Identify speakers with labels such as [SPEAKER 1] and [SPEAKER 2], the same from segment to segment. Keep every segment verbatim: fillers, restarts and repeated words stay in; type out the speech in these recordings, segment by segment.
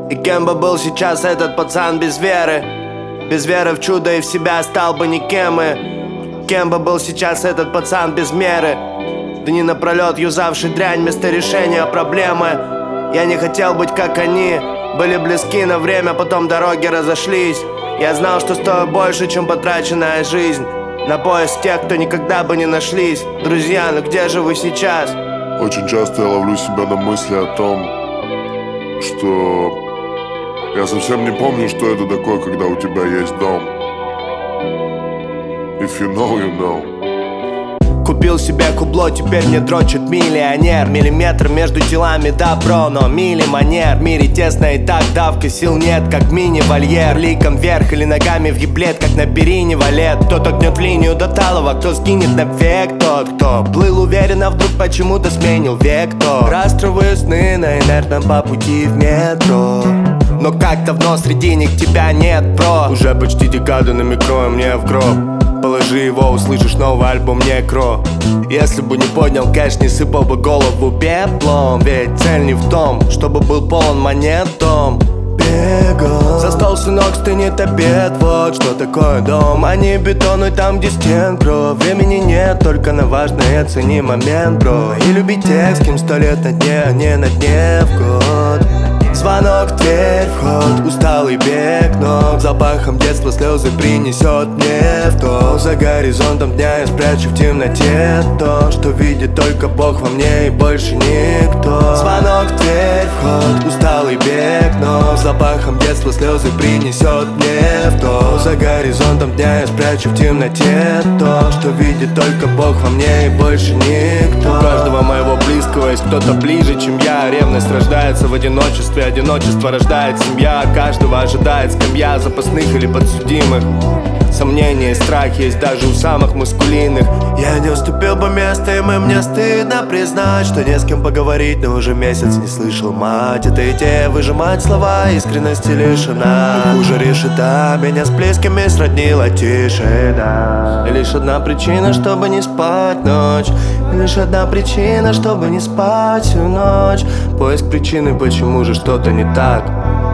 [SPEAKER 1] И кем бы был сейчас этот пацан без веры? Без веры в чудо и в себя стал бы никем. И кем бы был сейчас этот пацан без меры? Дни напролет юзавший дрянь вместо решения проблемы. Я не хотел быть как они. Были близки на время, потом дороги разошлись. Я знал, что стою больше, чем потраченная жизнь. На поиск тех, кто никогда бы не нашлись. Друзья, ну где же вы сейчас?
[SPEAKER 2] Очень часто я ловлю себя на мысли о том, что я совсем не помню, что это такое, когда у тебя есть дом. If you know, you know.
[SPEAKER 1] Купил себе кубло, теперь мне дрочит миллионер. Миллиметр между телами добро, но милли-манер. В мире тесно и так давка сил нет, как мини-вольер. Ликом вверх или ногами в еблет, как на перине валет. Кто-то гнет в линию до талого, кто сгинет навек. Тот, кто плыл уверенно, вдруг почему-то сменил вектор. Растровые сны на инертном по пути в метро. Но как давно среди них тебя нет, бро. Уже почти декада на микро, и мне в гроб. Положи его, услышишь новый альбом Некро. Если бы не поднял кэш, не сыпал бы голову пеплом. Ведь цель не в том, чтобы был полон монет дом. Бегом за стол, сынок, стынет обед. Вот что такое дом, а не бетон, и там, где стен кровь. Времени нет, только на важное оцени момент, бро. И любить тех, с кем сто лет на дне, а не на дне в год. Звонок в дверь, вход, усталый бег ног. Запахом детства слезы принесет мне в то. За горизонтом дня я спрячу в темноте то, что видит только Бог во мне и больше никто. Звонок в дверь, вход, усталый бег ног. Запахом детства слезы принесет мне в то. За горизонтом дня я спрячу в темноте то, что видит только Бог во мне и больше никто. У каждого моего близкого есть кто-то ближе, чем я. Ревность рождается в одиночестве, одиночество рождает семья. Каждого ожидает скамья запасных или подсудимых. Сомнения и страх есть даже у самых маскулинных. Я не уступил бы место, им, и мне стыдно признать, что не с кем поговорить, но уже месяц не слышал мать. Это идея выжимать слова, искренности лишена. Хуже решета, меня с близкими сроднила тишина. И лишь одна причина, чтобы не спать ночь. И лишь одна причина, чтобы не спать всю ночь. Поиск причины, почему же что-то не так.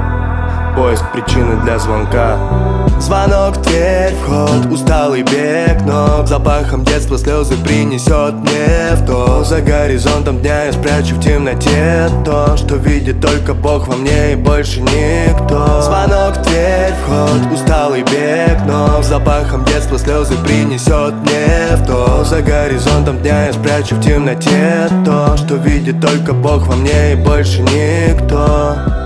[SPEAKER 1] Поиск причины для звонка. Звонок в дверь, вход, усталый бег ног. Запахом детства слезы принесет мне в то. За горизонтом дня я спрячу в темноте то, что видит только Бог во мне и больше никто. Звонок в дверь, вход, усталый бег ног. Запахом детства слезы принесет мне в то. За горизонтом дня я спрячу в темноте то, что видит только Бог во мне и больше никто.